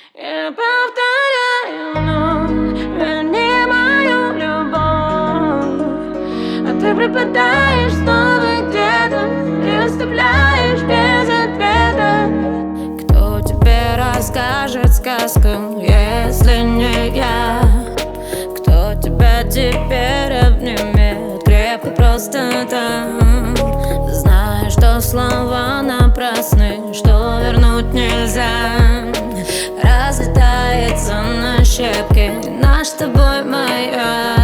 Я повторяю, но верни мою любовь. А ты пропадаешь снова где-то и оставляешь без ответа. Кто тебе расскажет сказку, если не я? Кто тебя теперь обнимет крепко просто там, зная, что слова напрасны, что вернуть нельзя. Разлетается на щепки наш с тобой маяк.